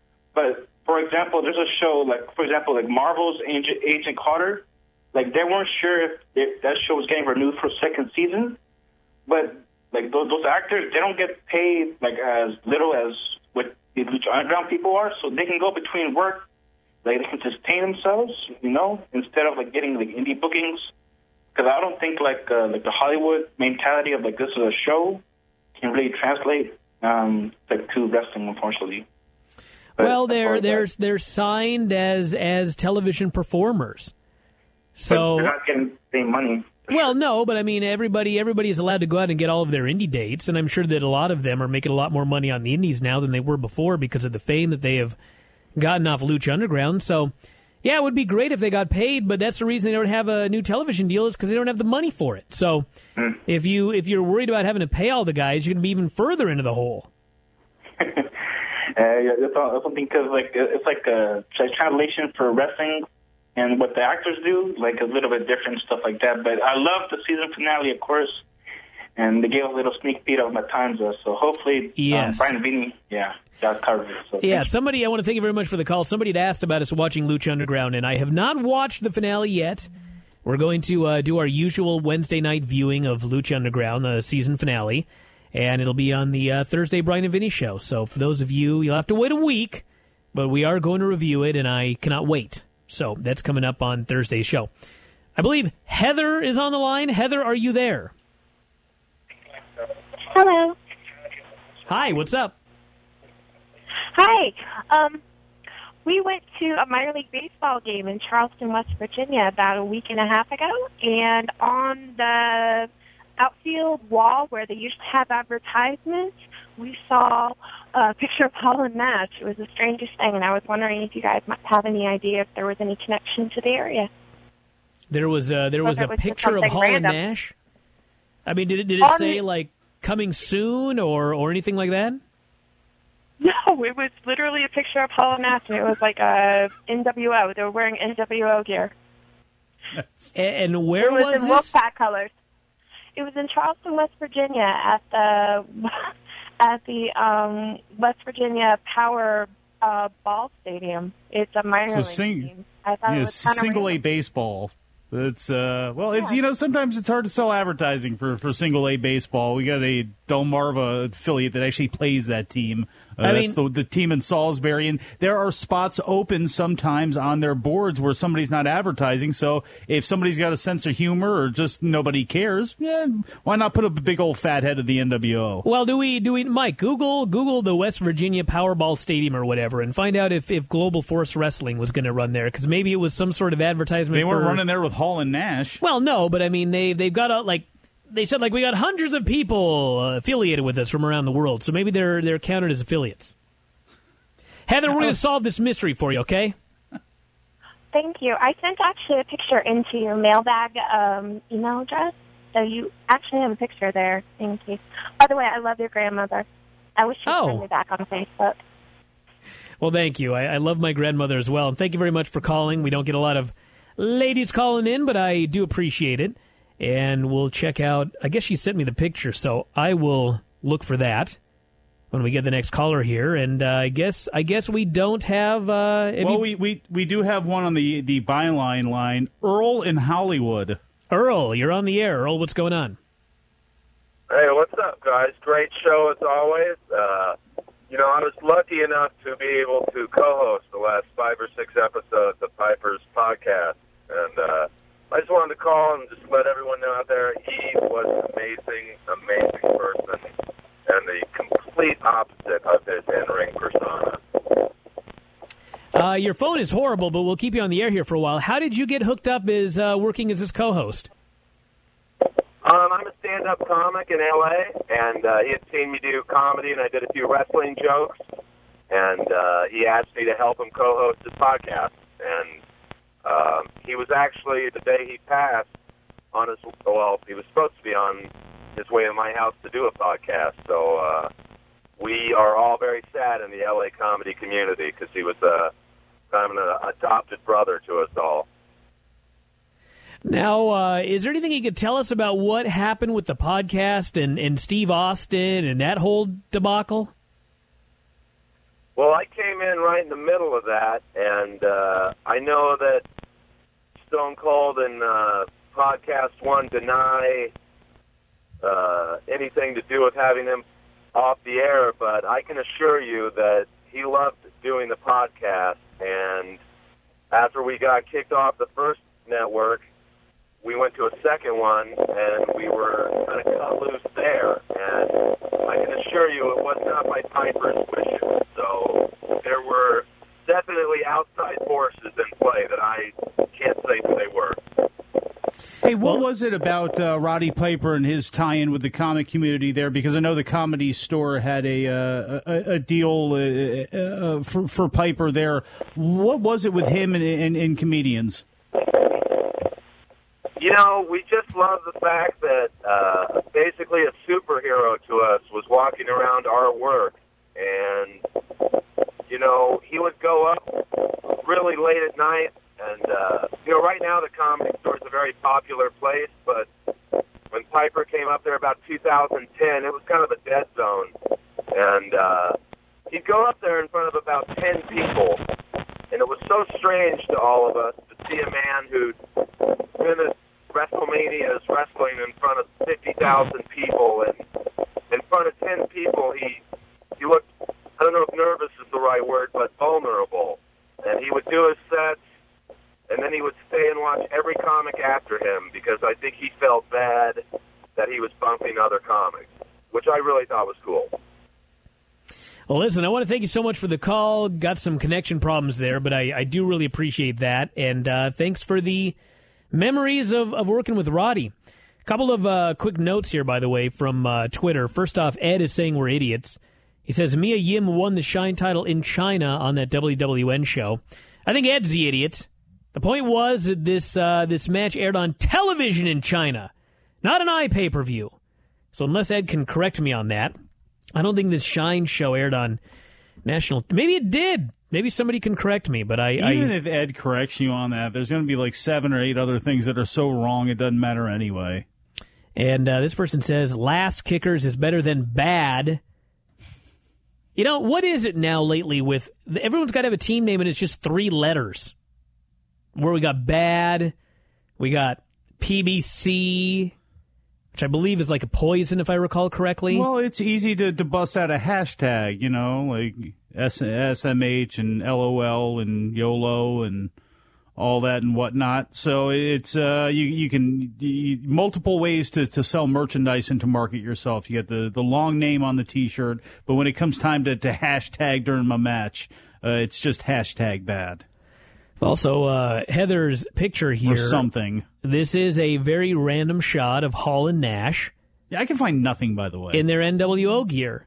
but for example, there's a show like for example like Marvel's Agent, Agent Carter. Like, they weren't sure if, if that show was getting renewed for a second season, but, like, those, those actors, they don't get paid, like, as little as what the Lucha Underground people are, so they can go between work, like, they can sustain themselves, you know, instead of, like, getting, like, indie bookings, because I don't think, like, uh, like, the Hollywood mentality of, like, this is a show can really translate, um, like, to wrestling, unfortunately. But well, they're, as they're, they're signed as, as television performers. So but they're not getting the same money. Well, no, but I mean, everybody everybody is allowed to go out and get all of their indie dates, and I'm sure that a lot of them are making a lot more money on the indies now than they were before because of the fame that they have gotten off Lucha Underground. So, yeah, it would be great if they got paid, but that's the reason they don't have a new television deal is because they don't have the money for it. So, mm. if you if you're worried about having to pay all the guys, you're going to be even further into the hole. uh, yeah, that's, all, that's something because like it's like a translation for wrestling. And what the actors do, like a little bit different stuff like that. But I love the season finale, of course. And they gave a little sneak peek of Matanza. So hopefully, yes. um, Brian Vinny, yeah, got covered. So yeah, somebody, I want to thank you very much for the call. Somebody had asked about us watching Lucha Underground, and I have not watched the finale yet. We're going to uh, do our usual Wednesday night viewing of Lucha Underground, the season finale. and it'll be on the uh, Thursday Brian and Vinny show. So for those of you, you'll have to wait a week, but we are going to review it, and I cannot wait. So that's coming up on Thursday's show. I believe Heather is on the line. Heather, are you there? Hello. Hi, what's up? Hi. Um, we went to a minor league baseball game in Charleston, West Virginia about a week and a half ago, and on the outfield wall where they usually have advertisements, we saw a picture of Holland Nash. It was the strangest thing, and I was wondering if you guys might have any idea if there was any connection to the area. There was a, there was a was picture of Holland random. Nash? I mean, did it, did it On say, the- like, coming soon or, or anything like that? No, it was literally a picture of Holland Nash, and it was like a N W O. They were wearing N W O gear. And, and where it was, was in this? Wolfpack colors. It was in Charleston, West Virginia, at the at the um, West Virginia Power uh, Ball Stadium. It's a minor So league sing, team. I thought yeah, it was kind of single A baseball. It's uh, well, it's you know sometimes it's hard to sell advertising for, for single A baseball. We got a Delmarva affiliate that actually plays that team. Uh, I that's mean- the the team in Salisbury, and there are spots open sometimes on their boards where somebody's not advertising. So if somebody's got a sense of humor or just nobody cares, yeah, why not put up a big old fat head of the N W O? Well, do we, do we, Mike, Google Google the West Virginia Powerball Stadium or whatever and find out if, if Global Force Wrestling was going to run there, because maybe it was some sort of advertisement They weren't for... running there with Hall and Nash. Well, no, but I mean, they, they've got a, like, they said, like, we got hundreds of people uh, affiliated with us from around the world, so maybe they're they're counted as affiliates. Heather, we're going to solve this mystery for you, okay? Thank you. I sent actually a picture into your mailbag um, email address, so you actually have a picture there in case. By the way, I love your grandmother. I wish you'd Oh. send me back on Facebook. Well, thank you. I, I love my grandmother as well, and thank you very much for calling. We don't get a lot of ladies calling in, but I do appreciate it. And we'll check out, I guess she sent me the picture, so I will look for that when we get the next caller here. And uh, I guess I guess we don't have... Uh, have Well, you- we, we we do have one on the the byline line. Earl in Hollywood. Earl, you're on the air. Earl, what's going on? Hey, what's up, guys? Great show as always. Uh, you know, I was lucky enough to be able to co-host the last five or six episodes of Piper's podcast, and uh, I just wanted to call and just let everyone know out there he was an amazing, amazing person, and the complete opposite of his in-ring persona. Uh, your phone is horrible, but we'll keep you on the air here for a while. How did you get hooked up as uh, working as his co-host? Um, I'm a stand-up comic in L A, and uh, he had seen me do comedy, and I did a few wrestling jokes, and uh, he asked me to help him co-host his podcast. And um, he was actually, the day he passed, on his, well, he was supposed to be on his way to my house to do a podcast. So uh, we are all very sad in the L A comedy community because he was uh, kind of an adopted brother to us all. Now, uh, is there anything you could tell us about what happened with the podcast and, and Steve Austin and that whole debacle? Well, I came in right in the middle of that, and uh, I know that Stone Cold and uh, Podcast One deny uh, anything to do with having him off the air, but I can assure you that he loved doing the podcast, and after we got kicked off the first network, we went to a second one, and we were kind of cut loose there. And I can assure you it was not by Piper's wishes. So there were definitely outside forces in play that I can't say who they were. Hey, what was it about uh, Roddy Piper and his tie-in with the comic community there? Because I know the Comedy Store had a uh, a, a deal uh, uh, for, for Piper there. What was it with him and, and, and comedians? You know, we just love the fact that uh, basically a superhero to us was walking around our work. And, you know, he would go up really late at night. And, uh, you know, right now the Comedy Store is a very popular place. But when Piper came up there about two thousand ten, it was kind of a dead zone. And uh, he'd go up there in front of about ten people. And it was so strange to all of us to see a man who'd been at WrestleMania is wrestling in front of fifty thousand people and and front of ten people, he he looked, I don't know if nervous is the right word, but vulnerable. And he would do his sets, and then he would stay and watch every comic after him because I think he felt bad that he was bumping other comics, which I really thought was cool. Well, listen, I want to thank you so much for the call. Got some connection problems there, but I, I do really appreciate that. And uh, thanks for the memories of, of working with Roddy. A couple of uh, quick notes here, by the way, from uh, Twitter. First off, Ed is saying we're idiots. He says, Mia Yim won the Shine title in China on that W W N show. I think Ed's the idiot. The point was that this, uh, this match aired on television in China, not an iPay-per-view. So unless Ed can correct me on that, I don't think this Shine show aired on national. Maybe it did. Maybe somebody can correct me. But I even I, if Ed corrects you on that, there's going to be like seven or eight other things that are so wrong it doesn't matter anyway. And uh, this person says, last kickers is better than bad. You know, what is it now lately with everyone's got to have a team name and it's just three letters? Where we got bad, we got P B C, which I believe is like a poison, if I recall correctly. Well, it's easy to, to bust out a hashtag, you know, like S- SMH and LOL and YOLO and all that and whatnot. So it's uh, you you can you, multiple ways to, to sell merchandise and to market yourself. You get the, the long name on the T-shirt, but when it comes time to, to hashtag during my match, uh, it's just hashtag bad. Also, uh, Heather's picture here. Or something. This is a very random shot of Hall and Nash. Yeah, I can find nothing, by the way. In their N W O gear.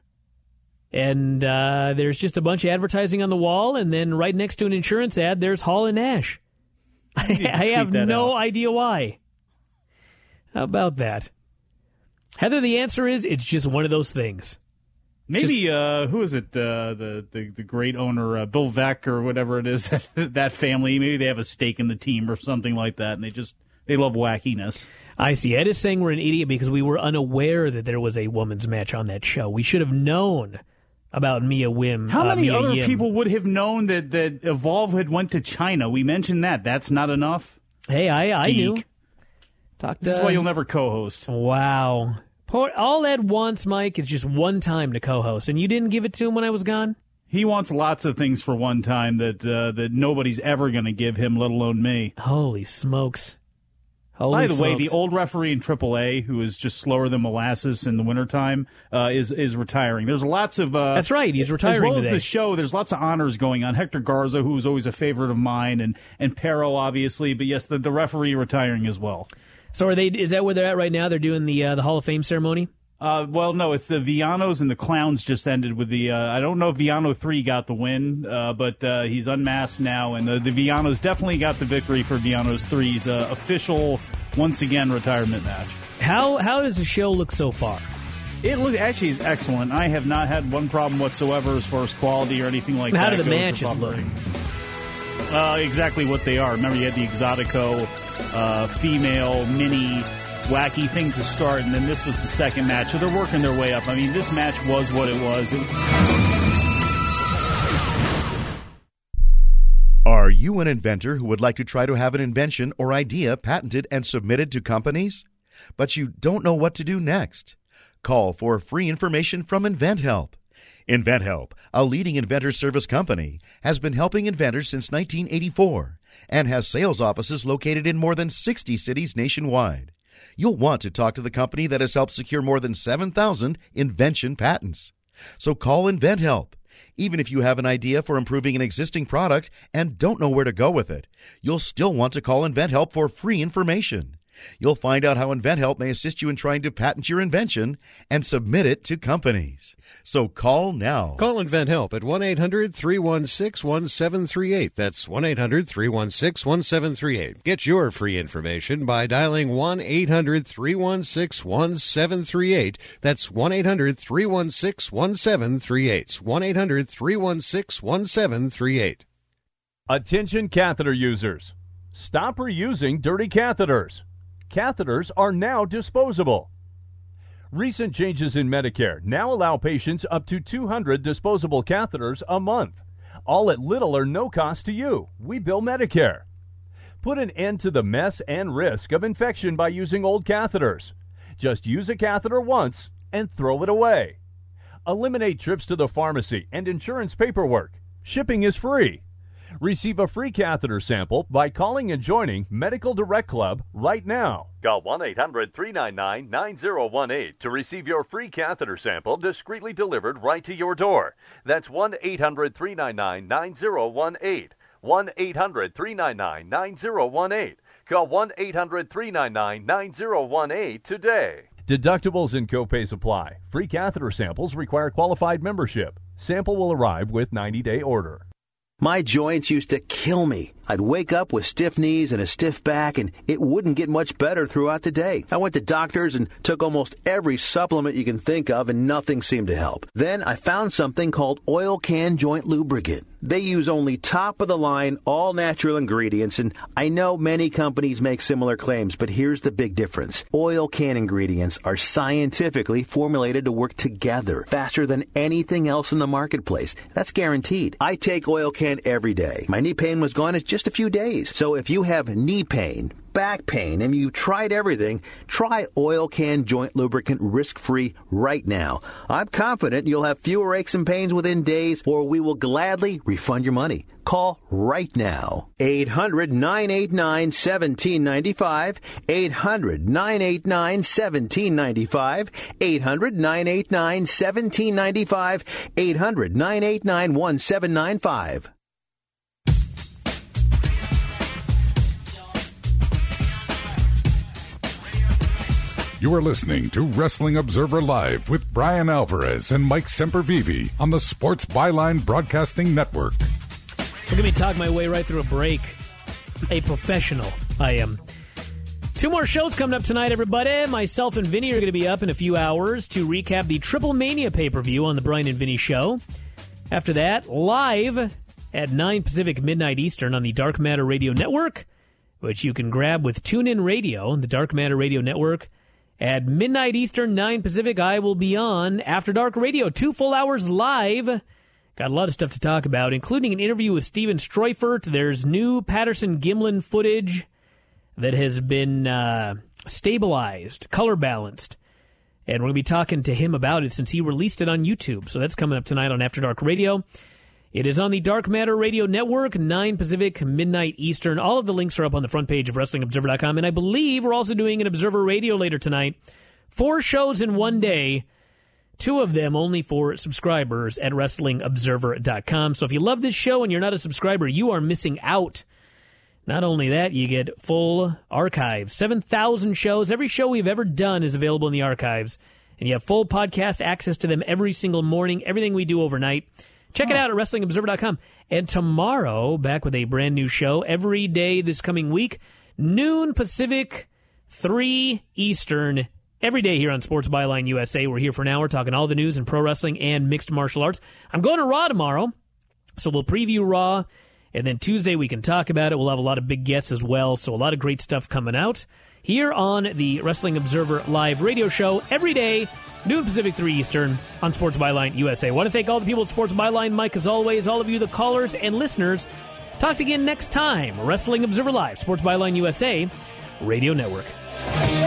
And uh, there's just a bunch of advertising on the wall, and then right next to an insurance ad, there's Hall and Nash. I, I have no out. idea why. How about that? Heather, the answer is it's just one of those things. Maybe, just, uh, who is it, uh, the, the the great owner, uh, Bill Veeck or whatever it is, that, that family, maybe they have a stake in the team or something like that, and they just, they love wackiness. I see. Ed is saying we're an idiot because we were unaware that there was a women's match on that show. We should have known about Mia Wim. How uh, many Mia other Yim. people would have known that, that Evolve had went to China? We mentioned that. That's not enough? Hey, I, I Geek. knew. Talk to, this is why you'll never co-host. Wow. All Ed wants, Mike, is just one time to co-host, and you didn't give it to him when I was gone? He wants lots of things for one time that uh, that nobody's ever going to give him, let alone me. Holy smokes. Holy By the smokes. way, the old referee in triple A, who is just slower than molasses in the wintertime, uh, is is retiring. There's lots of... Uh, That's right, he's retiring As well today. as the show, there's lots of honors going on. Hector Garza, who was always a favorite of mine, and, and Pero, obviously. But yes, the, the referee retiring as well. So are they? Is that where they're at right now? They're doing the uh, the Hall of Fame ceremony? Uh, well, no, it's the Villanos and the Clowns just ended with the... Uh, I don't know if Villano three got the win, uh, but uh, he's unmasked now, and the, the Villanos definitely got the victory for Villanos three's uh, official, once again, retirement match. How how does the show look so far? It look, actually is excellent. I have not had one problem whatsoever as far as quality or anything like How that. do the goes matches for look? Uh, exactly what they are. Remember, you had the Exotico, uh, female, mini... wacky thing to start, and then this was the second match. So they're working their way up. I mean, this match was what it was. It... Are you an inventor who would like to try to have an invention or idea patented and submitted to companies, but you don't know what to do next? Call for free information from InventHelp. InventHelp, a leading inventor service company, has been helping inventors since nineteen eighty-four and has sales offices located in more than sixty cities nationwide. You'll want to talk to the company that has helped secure more than seven thousand invention patents. So call InventHelp. Even if you have an idea for improving an existing product and don't know where to go with it, you'll still want to call InventHelp for free information. You'll find out how InventHelp may assist you in trying to patent your invention and submit it to companies. So call now. Call InventHelp at one eight hundred three one six one seven three eight. That's one eight hundred three one six one seven three eight. Get your free information by dialing one eight hundred three one six one seven three eight. That's one eight hundred three one six one seven three eight. one eight hundred three one six one seven three eight. Attention catheter users. Stop reusing dirty catheters. Catheters are now disposable. Recent changes in Medicare now allow patients up to two hundred disposable catheters a month, all at little or no cost to you. We bill Medicare. Put an end to the mess and risk of infection by using old catheters. Just use a catheter once and throw it away. Eliminate trips to the pharmacy and insurance paperwork. Shipping is free. Receive a free catheter sample by calling and joining Medical Direct Club right now. Call one eight hundred three nine nine nine zero one eight to receive your free catheter sample discreetly delivered right to your door. That's one eight hundred three nine nine nine zero one eight. one eight hundred three nine nine nine zero one eight. Call one eight hundred three nine nine nine zero one eight today. Deductibles and copays apply. Free catheter samples require qualified membership. Sample will arrive with ninety-day order. My joints used to kill me. I'd wake up with stiff knees and a stiff back, and it wouldn't get much better throughout the day. I went to doctors and took almost every supplement you can think of, and nothing seemed to help. Then I found something called Oil Can Joint Lubricant. They use only top-of-the-line, all-natural ingredients, and I know many companies make similar claims, but here's the big difference. Oil Can ingredients are scientifically formulated to work together faster than anything else in the marketplace. That's guaranteed. I take Oil Can every day. My knee pain was gone in just a few days. So if you have knee pain, back pain, and you tried everything, try Oil Can Joint Lubricant risk-free right now. I'm confident you'll have fewer aches and pains within days, or we will gladly refund your money. Call right now. eight hundred nine eight nine one seven nine five. eight hundred nine eight nine one seven nine five. eight hundred nine eight nine one seven nine five. eight hundred nine eight nine one seven nine five. You are listening to Wrestling Observer Live with Brian Alvarez and Mike Sempervive on the Sports Byline Broadcasting Network. Look at me talk my way right through a break. A professional, I am. Two more shows coming up tonight, everybody. Myself and Vinny are going to be up in a few hours to recap the Triple Mania pay-per-view on the Brian and Vinny Show. After that, live at nine Pacific, midnight Eastern on the Dark Matter Radio Network, which you can grab with TuneIn Radio, the Dark Matter Radio Network. At midnight Eastern, nine Pacific, I will be on After Dark Radio. Two full hours live. Got a lot of stuff to talk about, including an interview with Steven Streufert. There's new Patterson-Gimlin footage that has been uh, stabilized, color-balanced. And we're going to be talking to him about it since he released it on YouTube. So that's coming up tonight on After Dark Radio. It is on the Dark Matter Radio Network, nine Pacific, midnight Eastern. All of the links are up on the front page of Wrestling Observer dot com. And I believe we're also doing an Observer Radio later tonight. Four shows in one day, two of them only for subscribers at Wrestling Observer dot com. So if you love this show and you're not a subscriber, you are missing out. Not only that, you get full archives. seven thousand shows. Every show we've ever done is available in the archives. And you have full podcast access to them every single morning, everything we do overnight. Check it out at Wrestling Observer dot com. And tomorrow, back with a brand new show every day this coming week, noon Pacific, three Eastern, every day here on Sports Byline U S A. We're here for an hour talking all the news in pro wrestling and mixed martial arts. I'm going to Raw tomorrow, so we'll preview Raw, and then Tuesday we can talk about it. We'll have a lot of big guests as well, so a lot of great stuff coming out here on the Wrestling Observer Live radio show every day, noon Pacific, three Eastern, on Sports Byline U S A. I want to thank all the people at Sports Byline, Mike, as always, all of you, the callers and listeners. Talk again next time. Wrestling Observer Live, Sports Byline U S A Radio Network.